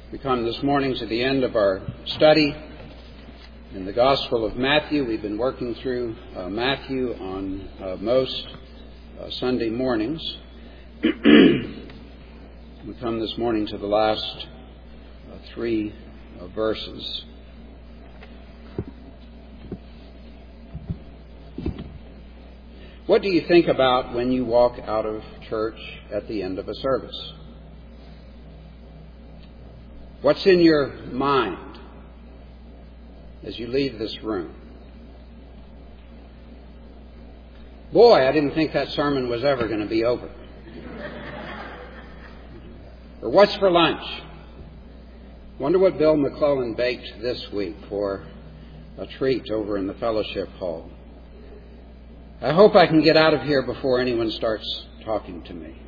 We come this morning to the end of our study in the Gospel of Matthew. We've been working through Matthew on most Sunday mornings. We come this morning to the last three verses. What do you think about when you walk out of church at the end of a service? What's in your mind as you leave this room? Boy, I didn't think that sermon was ever going to be over. Or what's for lunch? Wonder what Bill McClellan baked this week for a treat over in the fellowship hall. I hope I can get out of here before anyone starts talking to me.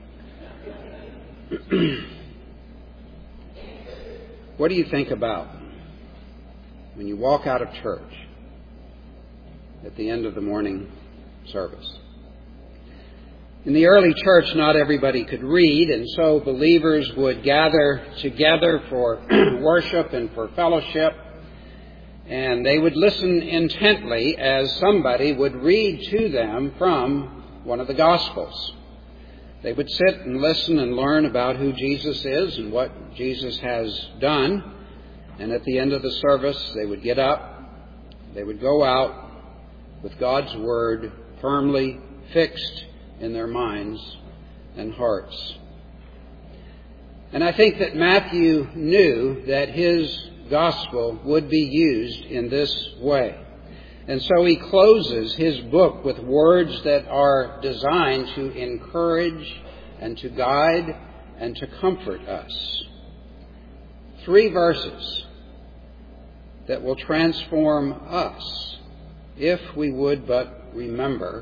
What do you think about when you walk out of church at the end of the morning service? In the early church, not everybody could read, and so believers would gather together for worship and for fellowship, and they would listen intently as somebody would read to them from one of the Gospels. They would sit and listen and learn about who Jesus is and what Jesus has done. And at the end of the service, they would get up. They would go out with God's Word firmly fixed in their minds and hearts. And I think that Matthew knew that his Gospel would be used in this way. And so he closes his book with words that are designed to encourage and to guide and to comfort us. 3 verses that will transform us if we would but remember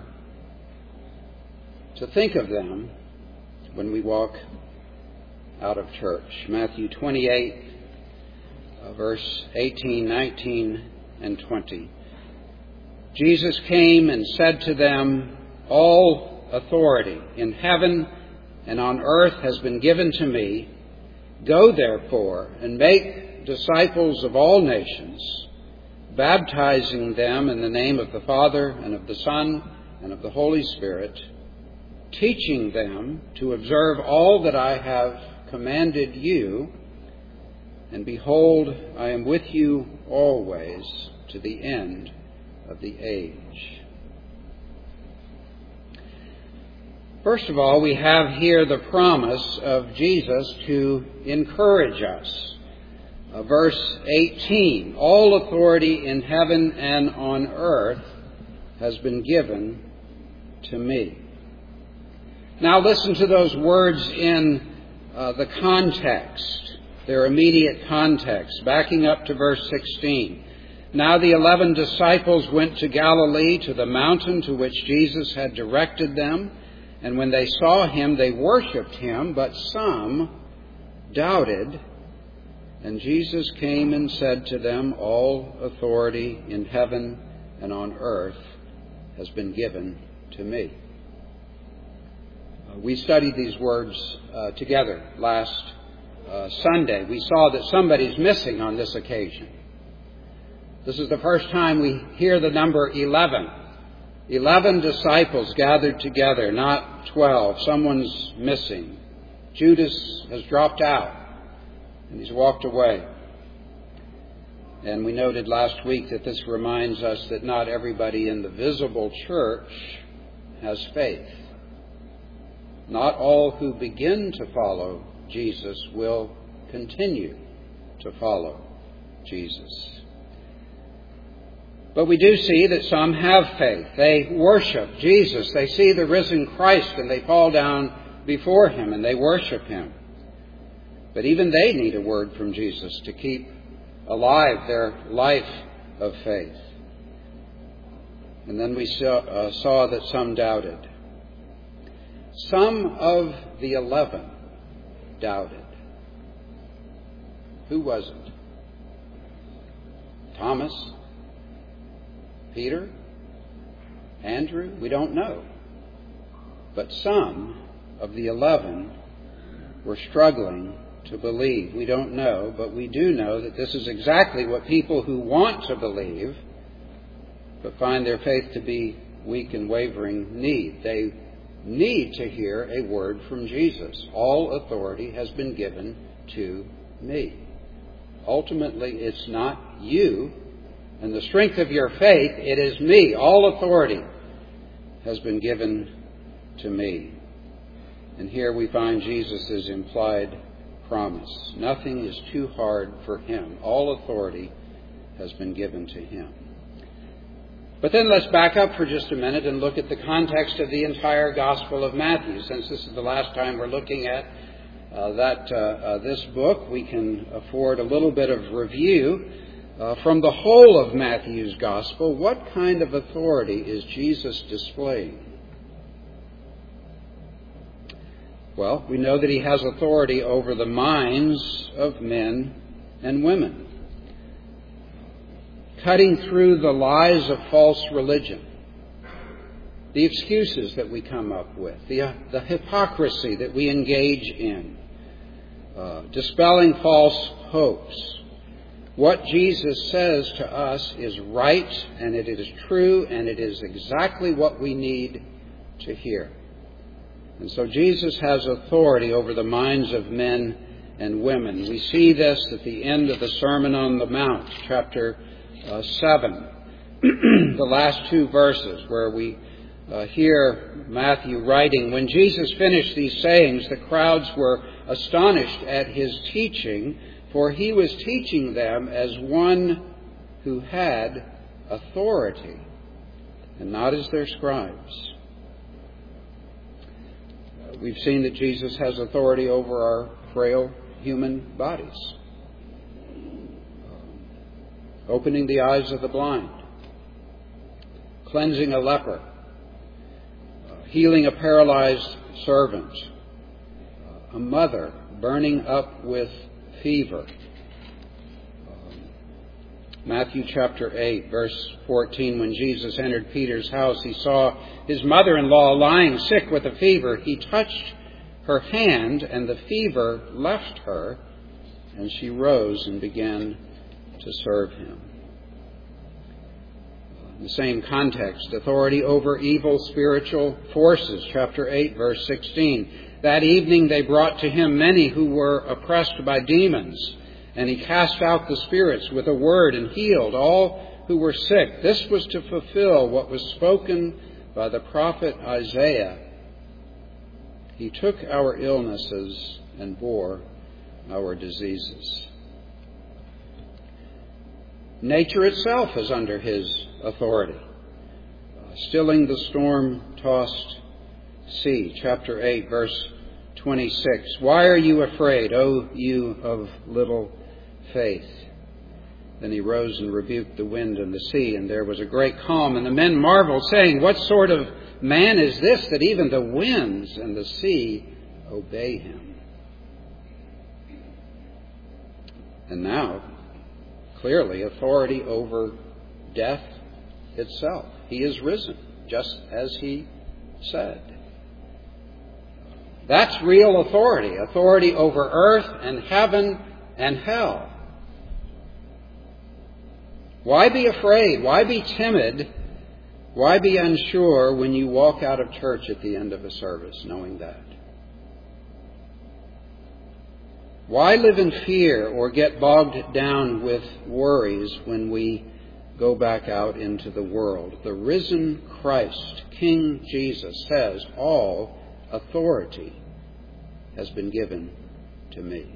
to think of them when we walk out of church. Matthew 28, verse 18, 19, and 20. Jesus came and said to them, "All authority in heaven and on earth has been given to me. Go therefore and make disciples of all nations, baptizing them in the name of the Father and of the Son and of the Holy Spirit, teaching them to observe all that I have commanded you. And behold, I am with you always to the end of the age." First of all, we have here the promise of Jesus to encourage us. Verse 18, "All authority in heaven and on earth has been given to me." Now listen to those words in the context, their immediate context, backing up to verse 16. "Now the 11 disciples went to Galilee, to the mountain to which Jesus had directed them. And when they saw him, they worshipped him, but some doubted. And Jesus came and said to them, 'All authority in heaven and on earth has been given to me.'" We studied these words together last Sunday. We saw that somebody's missing on this occasion. This is the first time we hear the number 11. 11 disciples gathered together, not 12. Someone's missing. Judas has dropped out, and he's walked away. And we noted last week that this reminds us that not everybody in the visible church has faith. Not all who begin to follow Jesus will continue to follow Jesus. But we do see that some have faith. They worship Jesus. They see the risen Christ and they fall down before him and they worship him. But even they need a word from Jesus to keep alive their life of faith. And then we saw that some doubted. Some of the 11 doubted. Who was it? Thomas? Peter? Andrew? We don't know. But some of the 11 were struggling to believe. We don't know, but we do know that this is exactly what people who want to believe but find their faith to be weak and wavering need. They need to hear a word from Jesus. All authority has been given to me. Ultimately, it's not you and the strength of your faith. It is me. All authority has been given to me. And here we find Jesus' implied promise. Nothing is too hard for him. All authority has been given to him. But then let's back up for just a minute and look at the context of the entire Gospel of Matthew. Since this is the last time we're looking at this book, we can afford a little bit of review from the whole of Matthew's Gospel. What kind of authority is Jesus displaying? Well, we know that he has authority over the minds of men and women, cutting through the lies of false religion, the excuses that we come up with, the hypocrisy that we engage in, dispelling false hopes. What Jesus says to us is right, and it is true, and it is exactly what we need to hear. And so Jesus has authority over the minds of men and women. We see this at the end of the Sermon on the Mount, chapter 7, the last two verses, where we hear Matthew writing, "When Jesus finished these sayings, the crowds were astonished at his teaching, for he was teaching them as one who had authority, and not as their scribes." We've seen that Jesus has authority over our frail human bodies, opening the eyes of the blind, cleansing a leper, healing a paralyzed servant, a mother burning up with fever. Matthew chapter 8, verse 14, when Jesus entered Peter's house, he saw his mother-in-law lying sick with a fever. He touched her hand, and the fever left her, and she rose and began to serve him. In the same context, authority over evil spiritual forces, chapter 8, verse 16. That evening they brought to him many who were oppressed by demons, and he cast out the spirits with a word and healed all who were sick. This was to fulfill what was spoken by the prophet Isaiah. He took our illnesses and bore our diseases. Nature itself is under his authority, stilling the storm-tossed sea. Chapter 8, verse 26. "Why are you afraid, O you of little faith?" Then he rose and rebuked the wind and the sea, and there was a great calm. And the men marveled, saying, "What sort of man is this, that even the winds and the sea obey him?" And now, clearly, authority over death itself. He is risen, just as he said. That's real authority. Authority over earth and heaven and hell. Why be afraid? Why be timid? Why be unsure when you walk out of church at the end of a service knowing that? Why live in fear or get bogged down with worries when we go back out into the world? The risen Christ, King Jesus, says, "All authority has been given to me."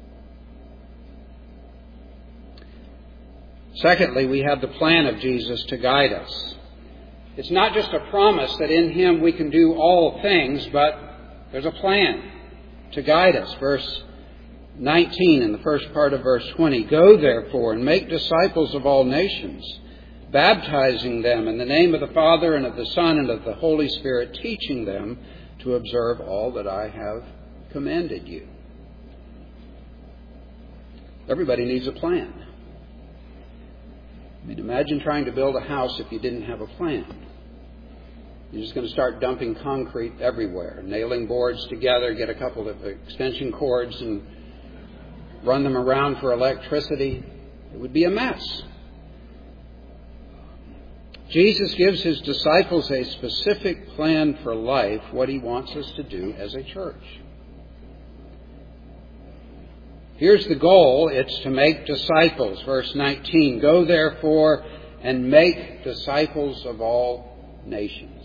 Secondly, we have the plan of Jesus to guide us. It's not just a promise that in him we can do all things, but there's a plan to guide us. Verse 19 in the first part of verse 20. "Go therefore and make disciples of all nations, baptizing them in the name of the Father and of the Son and of the Holy Spirit, teaching them to observe all that I have commanded you." Everybody needs a plan. I mean, imagine trying to build a house if you didn't have a plan. You're just going to start dumping concrete everywhere, nailing boards together, get a couple of extension cords and run them around for electricity, it would be a mess. Jesus gives his disciples a specific plan for life, what he wants us to do as a church. Here's the goal. It's to make disciples. Verse 19, go therefore and make disciples of all nations.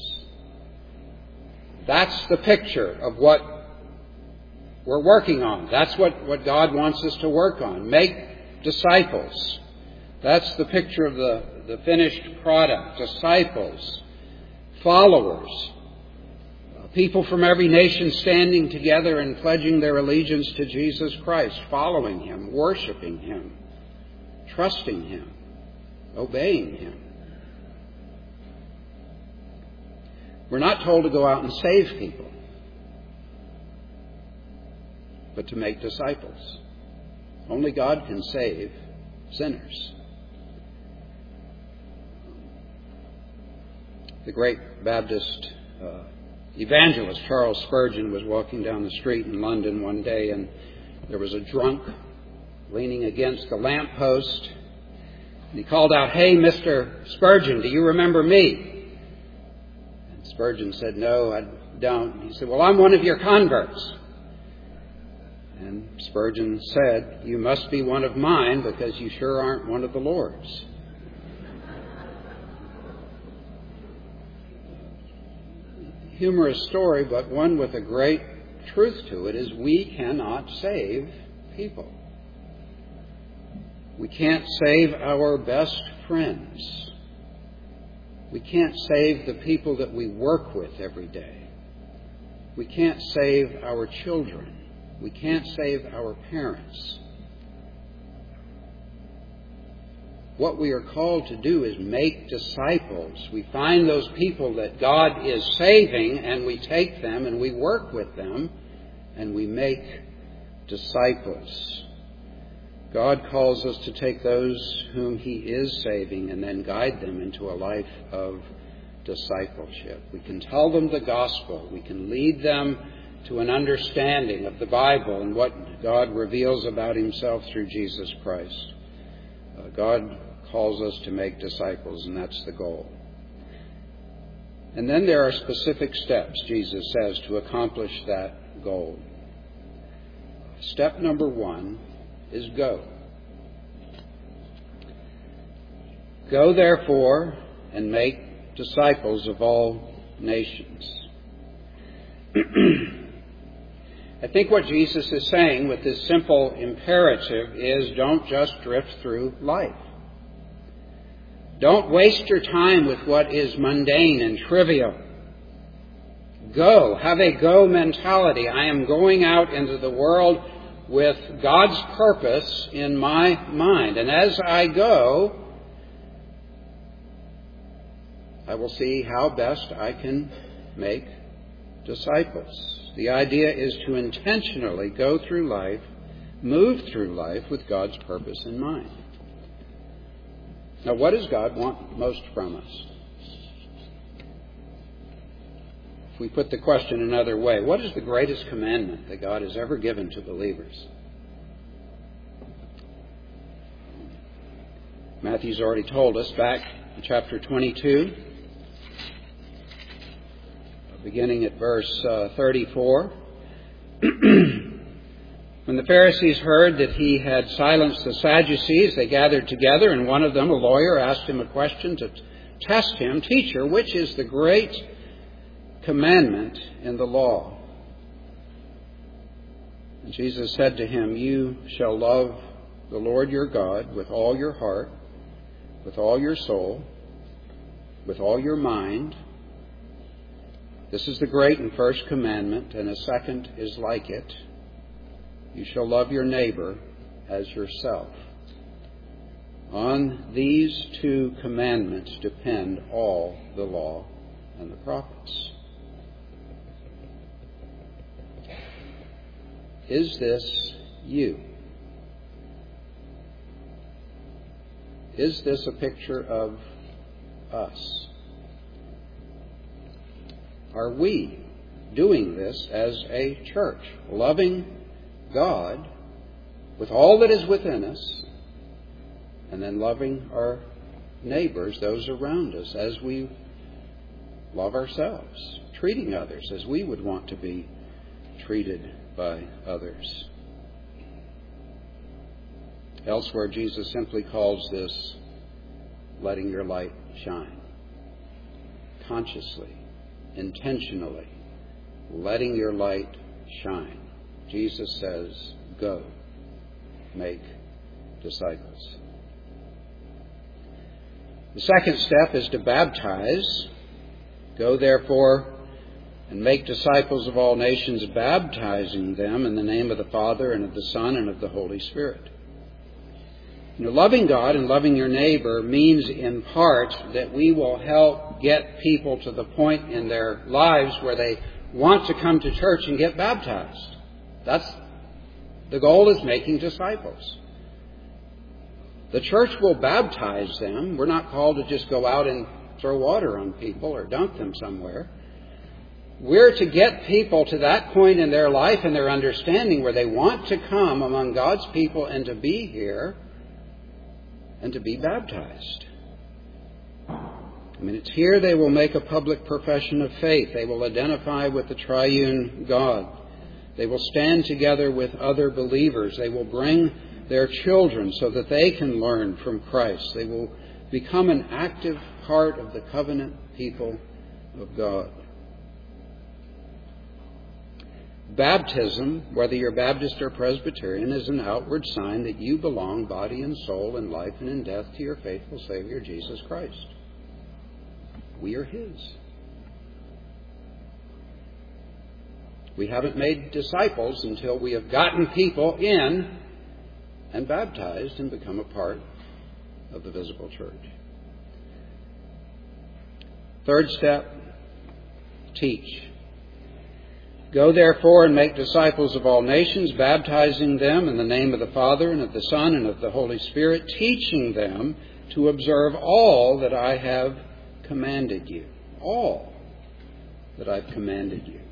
That's the picture of what we're working on. That's what God wants us to work on. Make disciples. That's the picture of the finished product. Disciples, followers, people from every nation standing together and pledging their allegiance to Jesus Christ, following him, worshiping him, trusting him, obeying him. We're not told to go out and save people, but to make disciples. Only God can save sinners. The great Baptist evangelist Charles Spurgeon was walking down the street in London one day, and there was a drunk leaning against the lamppost. And he called out, "Hey, Mr. Spurgeon, do you remember me?" And Spurgeon said, "No, I don't." He said, "Well, I'm one of your converts." And Spurgeon said, "You must be one of mine because you sure aren't one of the Lord's." Humorous story, but one with a great truth to it, is we cannot save people. We can't save our best friends. We can't save the people that we work with every day. We can't save our children. We can't save our parents. What we are called to do is make disciples. We find those people that God is saving, and we take them and we work with them and we make disciples. God calls us to take those whom he is saving and then guide them into a life of discipleship. We can tell them the gospel. We can lead them to an understanding of the Bible and what God reveals about himself through Jesus Christ. God calls us to make disciples, and that's the goal. And then there are specific steps, Jesus says, to accomplish that goal. Step number 1 is go. Go, therefore, and make disciples of all nations. I think what Jesus is saying with this simple imperative is don't just drift through life. Don't waste your time with what is mundane and trivial. Go. Have a go mentality. I am going out into the world with God's purpose in my mind. And as I go, I will see how best I can make disciples. The idea is to intentionally go through life, move through life with God's purpose in mind. Now, what does God want most from us? If we put the question another way, what is the greatest commandment that God has ever given to believers? Matthew's already told us back in chapter 22, beginning at verse 34. When the Pharisees heard that he had silenced the Sadducees, they gathered together, and one of them, a lawyer, asked him a question to test him. "Teacher, which is the great commandment in the law?" And Jesus said to him, "You shall love the Lord your God with all your heart, with all your soul, with all your mind. This is the great and first commandment, and a second is like it. You shall love your neighbor as yourself. On these 2 commandments depend all the law and the prophets." Is this you? Is this a picture of us? Are we doing this as a church, loving God with all that is within us, and then loving our neighbors, those around us, as we love ourselves, treating others as we would want to be treated by others. Elsewhere, Jesus simply calls this letting your light shine. Consciously, intentionally, letting your light shine. Jesus says, go, make disciples. The second step is to baptize. Go, therefore, and make disciples of all nations, baptizing them in the name of the Father and of the Son and of the Holy Spirit. Loving God and loving your neighbor means in part that we will help get people to the point in their lives where they want to come to church and get baptized. That's the goal, is making disciples. The church will baptize them. We're not called to just go out and throw water on people or dunk them somewhere. We're to get people to that point in their life and their understanding where they want to come among God's people and to be here and to be baptized. It's here they will make a public profession of faith. They will identify with the triune God. They will stand together with other believers. They will bring their children so that they can learn from Christ. They will become an active part of the covenant people of God. Baptism, whether you're Baptist or Presbyterian, is an outward sign that you belong, body and soul, in life and in death, to your faithful Savior, Jesus Christ. We are His. We haven't made disciples until we have gotten people in and baptized and become a part of the visible church. Third step, teach. Go, therefore, and make disciples of all nations, baptizing them in the name of the Father and of the Son and of the Holy Spirit, teaching them to observe all that I have commanded you. All that I've commanded you.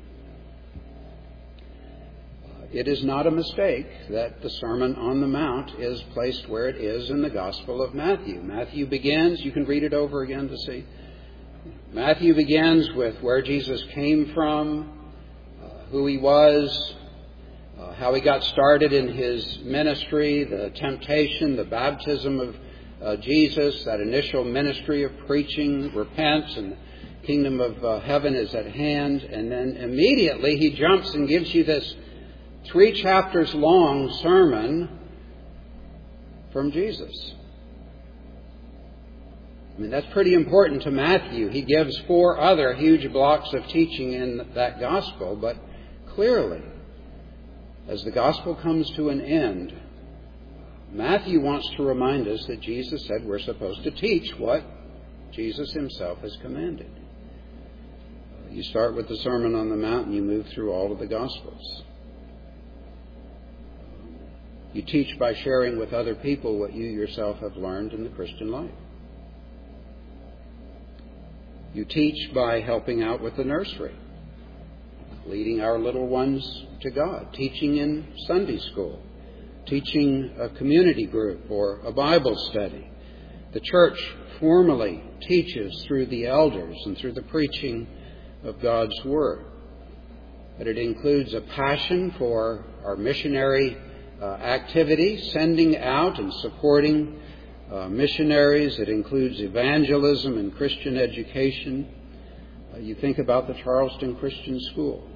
It is not a mistake that the Sermon on the Mount is placed where it is in the Gospel of Matthew. Matthew begins, you can read it over again to see. Matthew begins with where Jesus came from, who He was, how He got started in His ministry, the temptation, the baptism of Jesus, that initial ministry of preaching, repent, and the kingdom of heaven is at hand. And then immediately He jumps and gives you this 3 chapters long sermon from Jesus. That's pretty important to Matthew. He gives 4 other huge blocks of teaching in that gospel, but clearly, as the gospel comes to an end, Matthew wants to remind us that Jesus said we're supposed to teach what Jesus Himself has commanded. You start with the Sermon on the Mount and you move through all of the Gospels. You teach by sharing with other people what you yourself have learned in the Christian life. You teach by helping out with the nursery, leading our little ones to God, teaching in Sunday school, teaching a community group or a Bible study. The church formally teaches through the elders and through the preaching of God's Word. But it includes a passion for our missionary activity, sending out and supporting missionaries. It includes evangelism and Christian education. You think about the Charleston Christian School,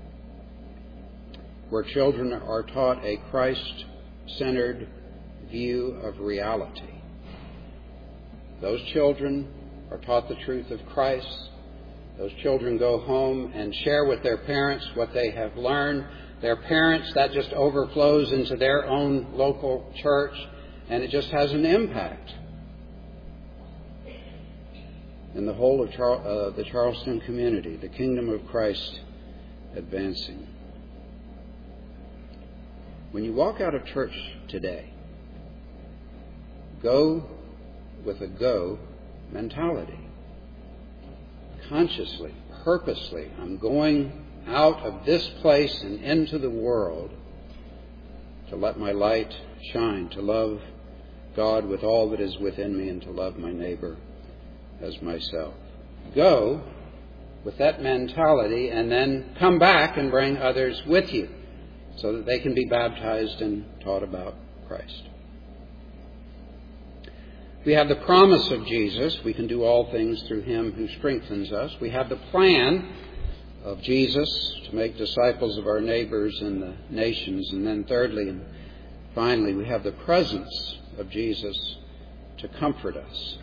where children are taught a Christ-centered view of reality. Those children are taught the truth of Christ. Those children go home and share with their parents what they have learned. Their parents, that just overflows into their own local church, and it just has an impact in the whole of the Charleston community, the kingdom of Christ advancing. When you walk out of church today, go with a go mentality. Consciously, purposely, I'm going out of this place and into the world to let my light shine, to love God with all that is within me, and to love my neighbor as myself. Go with that mentality, and then come back and bring others with you so that they can be baptized and taught about Christ. We have the promise of Jesus. We can do all things through him who strengthens us. We have the plan of Jesus to make disciples of our neighbors and the nations. And then thirdly and finally, we have the presence of Jesus to comfort us.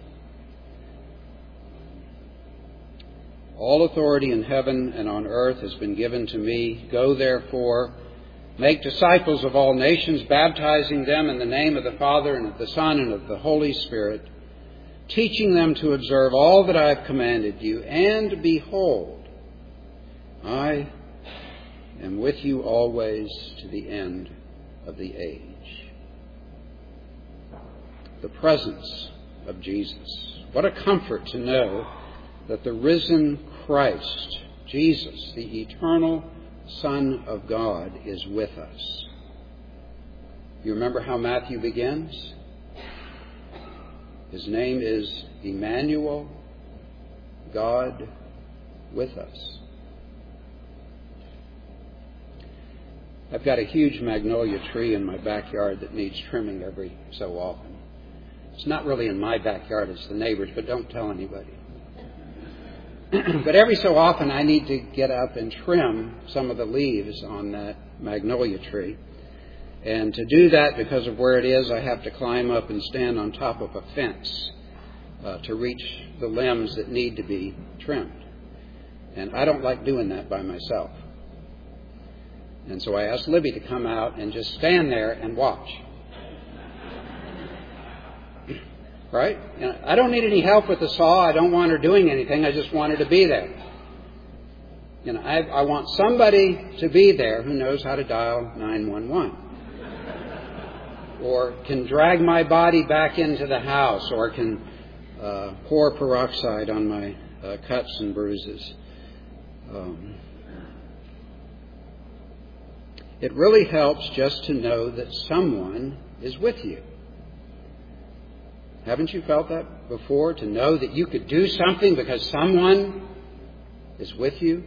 All authority in heaven and on earth has been given to me. Go therefore, make disciples of all nations, baptizing them in the name of the Father and of the Son and of the Holy Spirit, teaching them to observe all that I have commanded you. And behold, I am with you always to the end of the age. The presence of Jesus. What a comfort to know that the risen Christ, Jesus, the eternal Son of God, is with us. You remember how Matthew begins? His name is Emmanuel, God with us. I've got a huge magnolia tree in my backyard that needs trimming every so often. It's not really in my backyard, it's the neighbor's, but don't tell anybody. But every so often I need to get up and trim some of the leaves on that magnolia tree. And to do that, because of where it is, I have to climb up and stand on top of a fence to reach the limbs that need to be trimmed. And I don't like doing that by myself. And so I asked Libby to come out and just stand there and watch. Right? I don't need any help with the saw. I don't want her doing anything. I just want her to be there. I want somebody to be there who knows how to dial 911. Or can drag my body back into the house, or can pour peroxide on my cuts and bruises. It really helps just to know that someone is with you. Haven't you felt that before? To know that you could do something because someone is with you?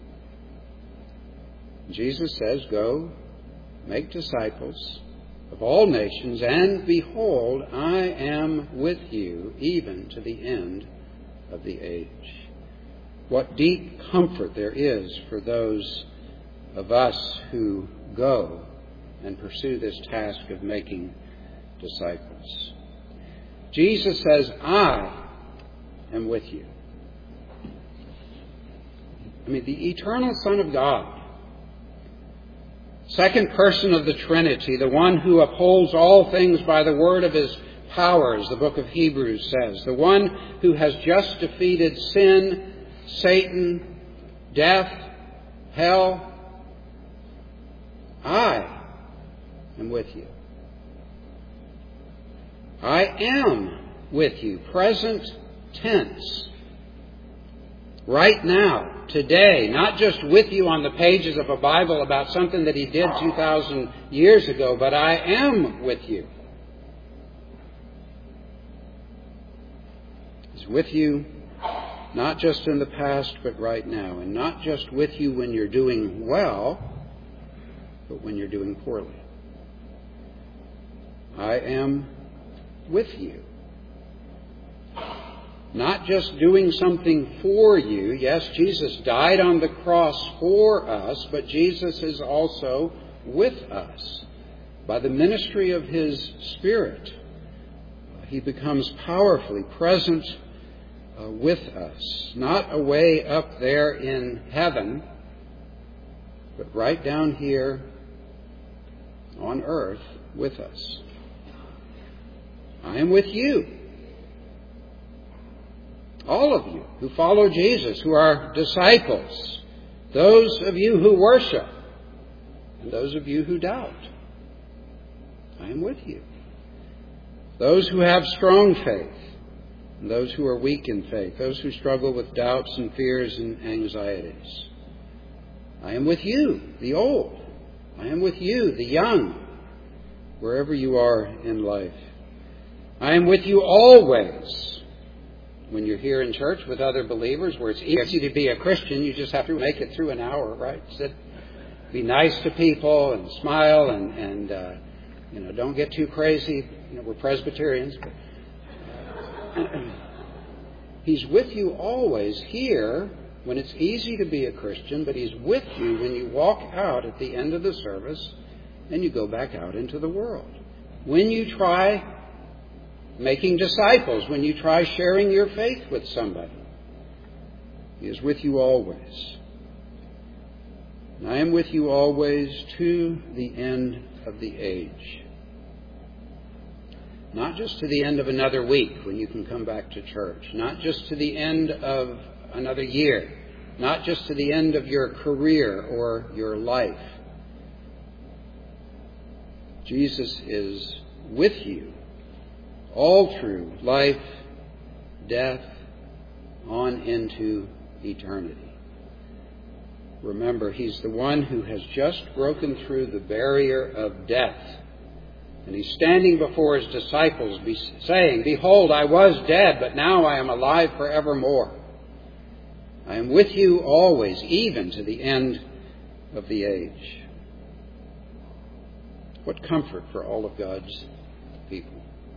Jesus says, go, make disciples of all nations, and behold, I am with you even to the end of the age. What deep comfort there is for those of us who go and pursue this task of making disciples. Jesus says, I am with you. The eternal Son of God, second person of the Trinity, the one who upholds all things by the word of his power, as the book of Hebrews says, the one who has just defeated sin, Satan, death, hell. I am with you. I am with you. Present tense. Right now, today, not just with you on the pages of a Bible about something that he did 2,000 years ago, but I am with you. He's with you not just in the past, but right now. And not just with you when you're doing well, but when you're doing poorly. I am with you. Not just doing something for you. Yes, Jesus died on the cross for us, but Jesus is also with us. By the ministry of his Spirit, he becomes powerfully present with us. Not away up there in heaven, but right down here on earth with us. I am with you. All of you who follow Jesus, who are disciples, those of you who worship, and those of you who doubt. I am with you. Those who have strong faith, and those who are weak in faith, those who struggle with doubts and fears and anxieties. I am with you, the old. I am with you, the young. wherever you are in life. I am with you always. When you're here in church with other believers, where it's easy to be a Christian, you just have to make it through an hour, right? Be nice to people and smile and don't get too crazy. We're Presbyterians. But He's with you always here when it's easy to be a Christian, but He's with you when you walk out at the end of the service and you go back out into the world. When you try making disciples, when you try sharing your faith with somebody, He is with you always. And I am with you always to the end of the age. Not just to the end of another week when you can come back to church. Not just to the end of another year. Not just to the end of your career or your life. Jesus is with you all through life, death, on into eternity. Remember, He's the one who has just broken through the barrier of death. And He's standing before His disciples saying, "Behold, I was dead, but now I am alive forevermore. I am with you always, even to the end of the age." What comfort for all of God's people.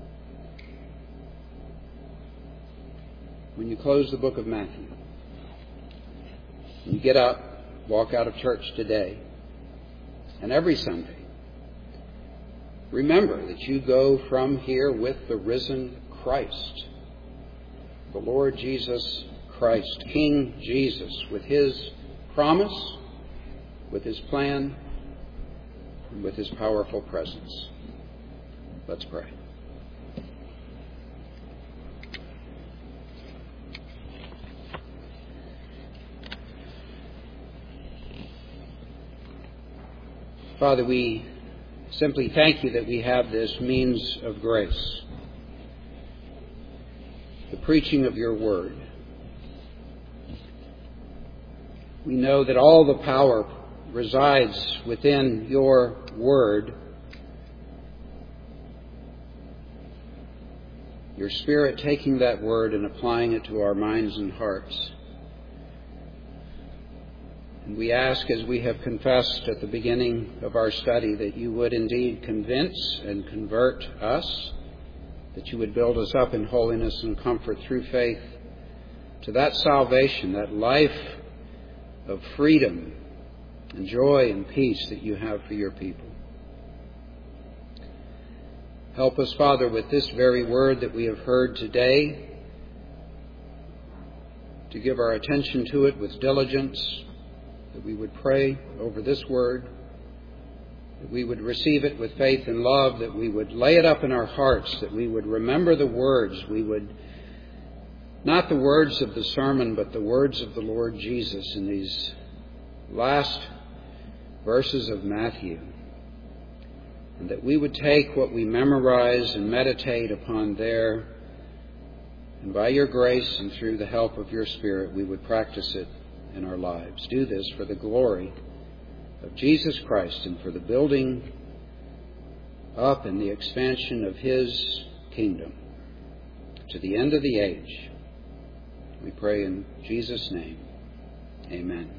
When you close the book of Matthew, you get up, walk out of church today, and every Sunday, remember that you go from here with the risen Christ, the Lord Jesus Christ, King Jesus, with His promise, with His plan, and with His powerful presence. Let's pray. Father, we simply thank You that we have this means of grace, the preaching of Your word. We know that all the power resides within Your word. Your Spirit taking that word and applying it to our minds and hearts. And we ask, as we have confessed at the beginning of our study, that You would indeed convince and convert us, that You would build us up in holiness and comfort through faith to that salvation, that life of freedom and joy and peace that You have for Your people. Help us, Father, with this very word that we have heard today, to give our attention to it with diligence, that we would pray over this word, that we would receive it with faith and love, that we would lay it up in our hearts, that we would remember the words, we would, not the words of the sermon, but the words of the Lord Jesus in these last verses of Matthew, and that we would take what we memorize and meditate upon there, and by Your grace and through the help of Your Spirit, we would practice it in our lives. Do this for the glory of Jesus Christ and for the building up and the expansion of His kingdom to the end of the age. We pray in Jesus' name. Amen.